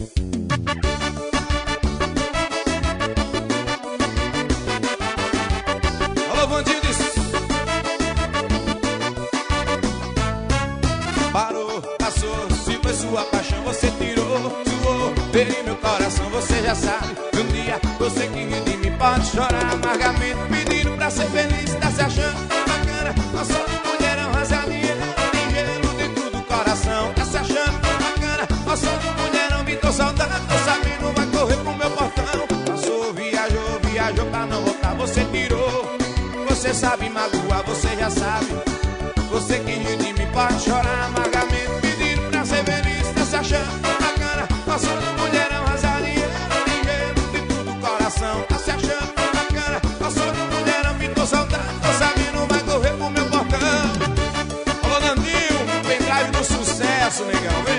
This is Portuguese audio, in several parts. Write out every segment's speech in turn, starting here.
Alô, Vandides. Parou, passou, se foi sua paixão, você tirou, suou, feriu meu coração, você já sabe. Um dia você que ri de mim pode chorar amargamente, pedindo pra ser feliz, tá se achando bacana. Nós somos mulherão rasadinha, tem gelo dentro do coração, tá se achando bacana. Nós somos mulherão, me tô saudade, tô sabendo, vai correr pro meu portão. Passou, viajou, viajou pra não voltar, você tirou. Você sabe magoar, você já sabe. Você que ri de mim pode chorar amargamente, pedindo pra ser feliz, tá se achando bacana. Nós somos mulherão rasadinha, tem gelo dentro do coração, tá se achando bacana. Nós somos mulherão, me tô saudade, tô sabendo, vai correr pro meu portão. Alô, Nandinho, pendrive do sucesso, negão, vem.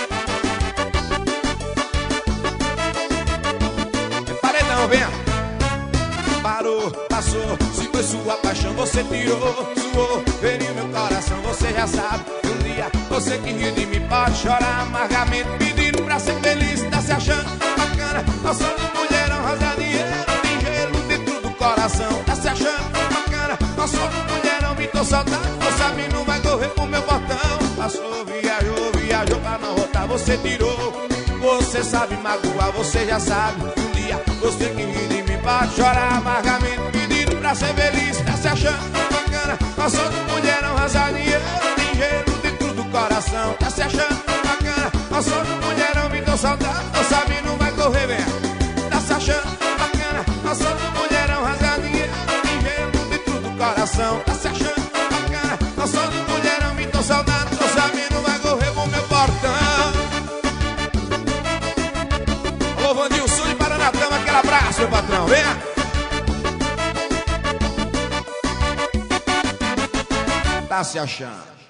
Paredão, vem. Parou, passou, se foi sua paixão, você tirou, suou, feriu meu coração, você já sabe. Um dia você que ri de mim pode chorar amargamente, pedindo pra ser feliz, tá se achando bacana. Nós somos mulherão rasadinha, tem gelo dentro do coração, tá se achando bacana. Nós somos mulherão, me tô saudade, tô sabendo, vai correr pro meu portão. Passou, viajou, viajou pra não voltar, você tirou. Você sabe magoar, você já sabe. Um dia você que ri de mim pode chorar amargamente, pedindo pra ser feliz, tá se achando bacana. Nós somos mulherão rasadinha, tem gelo dentro do coração, tá se achando bacana. Nós somos mulherão, me tô saudade, tô sabendo, vai correr, vem. Tá se achando bacana. Nós somos mulherão rasadinha, tem gelo dentro do coração, tá se achando bacana. Nós somos mulherão, me tô saudade, tô sabendo, vai correr pro meu portão. Alô, Vandilson de Paranatama, aquele abraço, meu patrão, venha. Tá se achando.